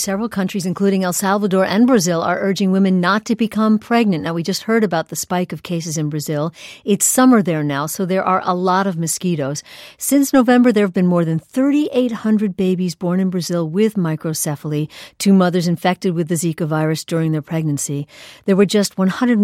several countries, including El Salvador and Brazil, are urging women not to become pregnant. Now, we just heard about the spike of cases in Brazil. It's summer there now, so there are a lot of mosquitoes. Since November, there have been more than 3,800 babies born in Brazil with microcephaly, 2 mothers infected with the Zika virus during their pregnancy. There were just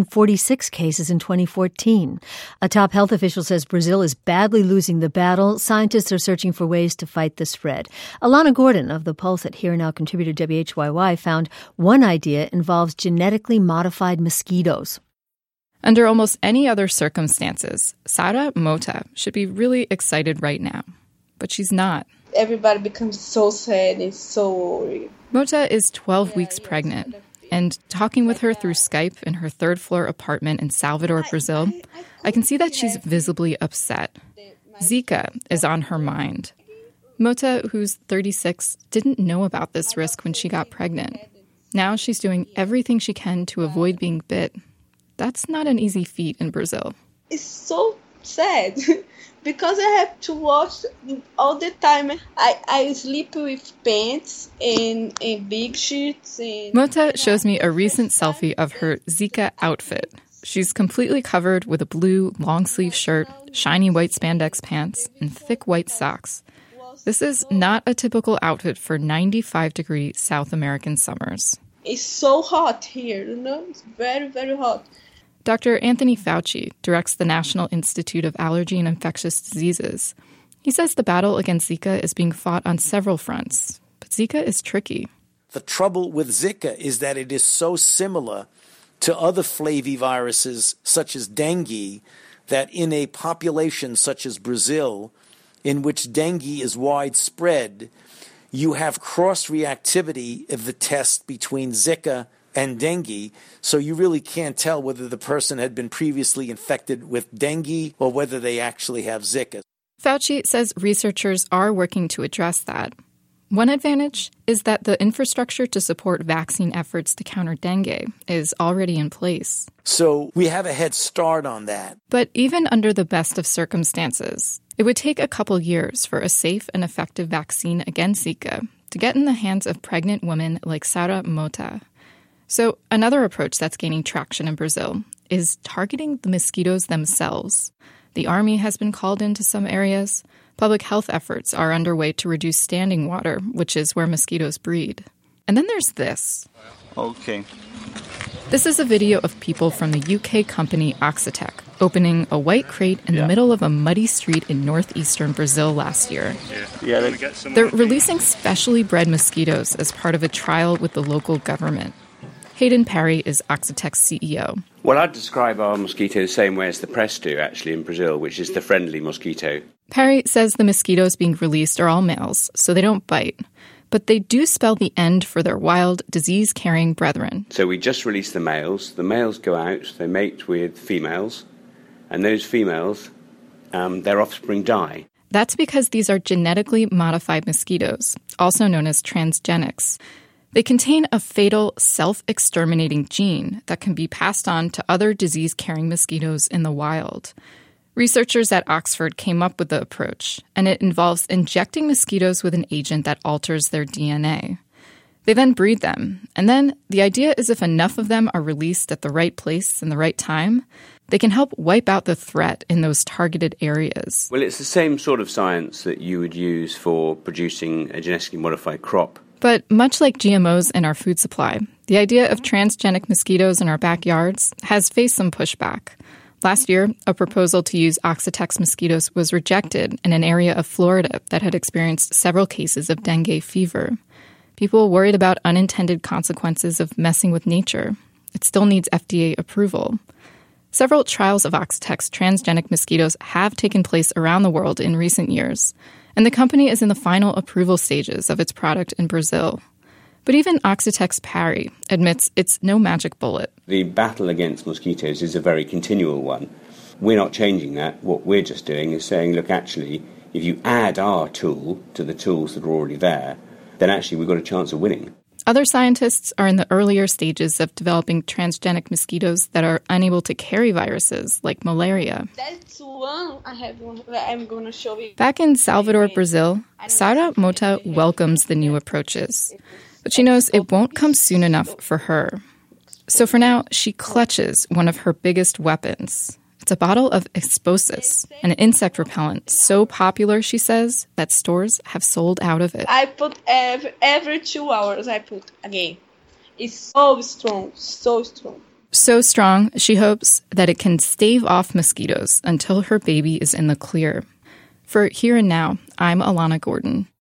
146 cases in 2014. A top health official says Brazil is badly losing the battle. Scientists are searching for ways to fight the spread. Alana Gordon of the Pulse at Here Now contributor WHYY found one idea involves genetically modified mosquitoes. Under almost any other circumstances, Sara Mota should be really excited right now. But she's not. Everybody becomes so sad and so worried. Mota is 12 weeks pregnant. And talking with her through Skype in her third-floor apartment in Salvador, Brazil, I can see that she's visibly upset. Zika is on her mind. Mota, who's 36, didn't know about this risk when she got pregnant. Now she's doing everything she can to avoid being bit. That's not an easy feat in Brazil. It's so sad because I have to wash all the time. I sleep with pants and big sheets. Mota shows me a recent selfie of her Zika outfit. She's completely covered with a blue long-sleeve shirt, shiny white spandex pants, and thick white socks. This is not a typical outfit for 95-degree South American summers. It's so hot here, It's very, very hot. Dr. Anthony Fauci directs the National Institute of Allergy and Infectious Diseases. He says the battle against Zika is being fought on several fronts, but Zika is tricky. The trouble with Zika is that it is so similar to other flaviviruses such as dengue that in a population such as Brazil, in which dengue is widespread, you have cross-reactivity of the test between Zika and dengue, so you really can't tell whether the person had been previously infected with dengue or whether they actually have Zika. Fauci says researchers are working to address that. One advantage is that the infrastructure to support vaccine efforts to counter dengue is already in place. So we have a head start on that. But even under the best of circumstances, it would take a couple years for a safe and effective vaccine against Zika to get in the hands of pregnant women like Sara Mota. So another approach that's gaining traction in Brazil is targeting the mosquitoes themselves. The army has been called into some areas. Public health efforts are underway to reduce standing water, which is where mosquitoes breed. And then there's this. Okay. This is a video of people from the UK company Oxitec opening a white crate in the middle of a muddy street in northeastern Brazil last year. They're releasing specially bred mosquitoes as part of a trial with the local government. Hayden Perry is Oxitec's CEO. Well, I'd describe our mosquito the same way as the press do, actually, in Brazil, which is the friendly mosquito. Perry says the mosquitoes being released are all males, so they don't bite. But they do spell the end for their wild, disease-carrying brethren. So we just release the males. The males go out, they mate with females, and those females, their offspring die. That's because these are genetically modified mosquitoes, also known as transgenics. They contain a fatal self-exterminating gene that can be passed on to other disease-carrying mosquitoes in the wild. Researchers at Oxford came up with the approach, and it involves injecting mosquitoes with an agent that alters their DNA. They then breed them, and then the idea is if enough of them are released at the right place and the right time, they can help wipe out the threat in those targeted areas. Well, it's the same sort of science that you would use for producing a genetically modified crop. But much like GMOs in our food supply, the idea of transgenic mosquitoes in our backyards has faced some pushback. Last year, a proposal to use Oxitec's mosquitoes was rejected in an area of Florida that had experienced several cases of dengue fever. People worried about unintended consequences of messing with nature. It still needs FDA approval. Several trials of Oxitec's transgenic mosquitoes have taken place around the world in recent years, and the company is in the final approval stages of its product in Brazil. But even Oxitec's Perry admits it's no magic bullet. The battle against mosquitoes is a very continual one. We're not changing that. What we're just doing is saying, look, actually, if you add our tool to the tools that are already there, then actually we've got a chance of winning. Other scientists are in the earlier stages of developing transgenic mosquitoes that are unable to carry viruses like malaria. That's one I'm going to show you. Back in Salvador, Brazil, Sara Mota welcomes the new approaches. But she knows it won't come soon enough for her. So for now, she clutches one of her biggest weapons. It's a bottle of Exposis, an insect repellent so popular, she says, that stores have sold out of it. I put every 2 hours, I put again. It's so strong, so strong. So strong, she hopes that it can stave off mosquitoes until her baby is in the clear. For Here and Now, I'm Alana Gordon.